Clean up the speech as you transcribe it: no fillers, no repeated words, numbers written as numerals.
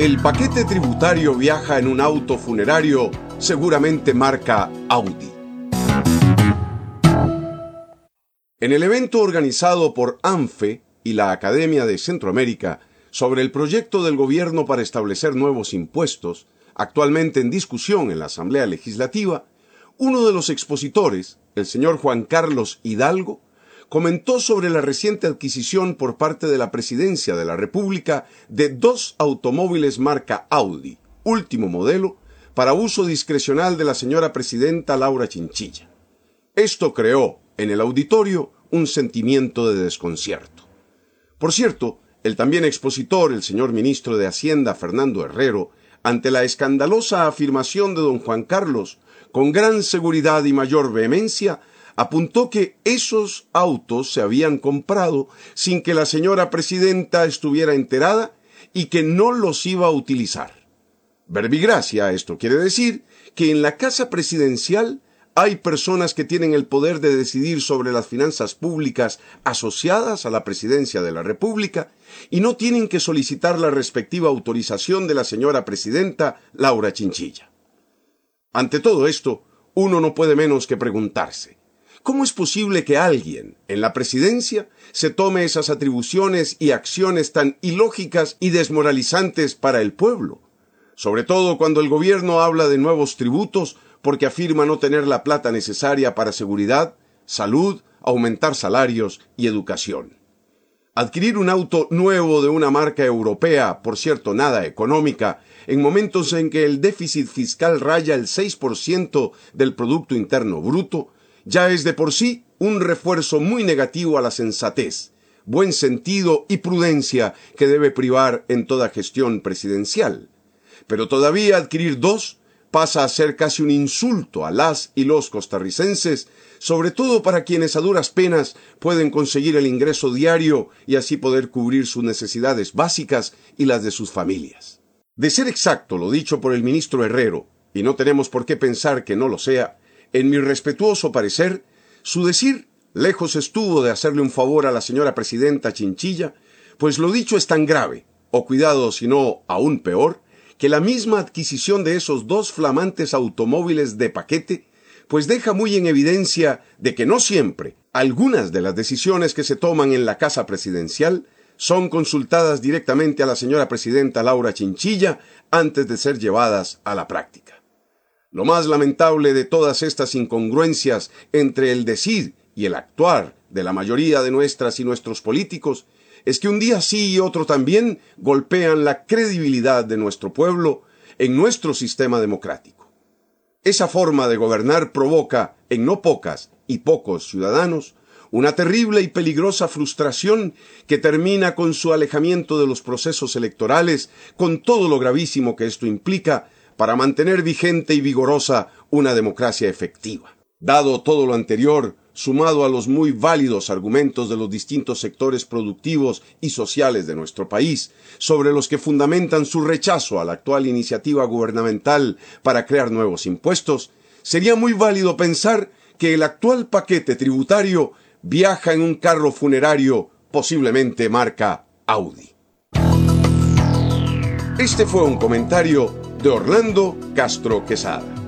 El paquete tributario viaja en un auto funerario, seguramente marca Audi. En el evento organizado por ANFE y la Academia de Centroamérica sobre el proyecto del gobierno para establecer nuevos impuestos, actualmente en discusión en la Asamblea Legislativa, uno de los expositores, el señor Juan Carlos Hidalgo, comentó sobre la reciente adquisición por parte de la Presidencia de la República de 2 automóviles marca Audi, último modelo, para uso discrecional de la señora presidenta Laura Chinchilla. Esto creó en el auditorio un sentimiento de desconcierto. Por cierto, el también expositor, el señor ministro de Hacienda Fernando Herrero, ante la escandalosa afirmación de don Juan Carlos, con gran seguridad y mayor vehemencia, apuntó que esos autos se habían comprado sin que la señora presidenta estuviera enterada y que no los iba a utilizar. Verbigracia, esto quiere decir que en la casa presidencial hay personas que tienen el poder de decidir sobre las finanzas públicas asociadas a la presidencia de la República y no tienen que solicitar la respectiva autorización de la señora presidenta Laura Chinchilla. Ante todo esto, uno no puede menos que preguntarse: ¿cómo es posible que alguien en la presidencia se tome esas atribuciones y acciones tan ilógicas y desmoralizantes para el pueblo? Sobre todo cuando el gobierno habla de nuevos tributos porque afirma no tener la plata necesaria para seguridad, salud, aumentar salarios y educación. Adquirir un auto nuevo de una marca europea, por cierto nada económica, en momentos en que el déficit fiscal raya el 6% del Producto Interno Bruto, ya es de por sí un refuerzo muy negativo a la sensatez, buen sentido y prudencia que debe privar en toda gestión presidencial. Pero todavía adquirir 2 pasa a ser casi un insulto a las y los costarricenses, sobre todo para quienes a duras penas pueden conseguir el ingreso diario y así poder cubrir sus necesidades básicas y las de sus familias. De ser exacto lo dicho por el ministro Herrero, y no tenemos por qué pensar que no lo sea, en mi respetuoso parecer, su decir lejos estuvo de hacerle un favor a la señora presidenta Chinchilla, pues lo dicho es tan grave, o cuidado si no aún peor, que la misma adquisición de esos 2 flamantes automóviles de paquete, pues deja muy en evidencia de que no siempre algunas de las decisiones que se toman en la casa presidencial son consultadas directamente a la señora presidenta Laura Chinchilla antes de ser llevadas a la práctica. Lo más lamentable de todas estas incongruencias entre el decir y el actuar de la mayoría de nuestras y nuestros políticos es que un día sí y otro también golpean la credibilidad de nuestro pueblo en nuestro sistema democrático. Esa forma de gobernar provoca en no pocas y pocos ciudadanos una terrible y peligrosa frustración que termina con su alejamiento de los procesos electorales, con todo lo gravísimo que esto implica para mantener vigente y vigorosa una democracia efectiva. Dado todo lo anterior, sumado a los muy válidos argumentos de los distintos sectores productivos y sociales de nuestro país, sobre los que fundamentan su rechazo a la actual iniciativa gubernamental para crear nuevos impuestos, sería muy válido pensar que el actual paquete tributario viaja en un carro funerario, posiblemente marca Audi. Este fue un comentario de Orlando Castro Quesada.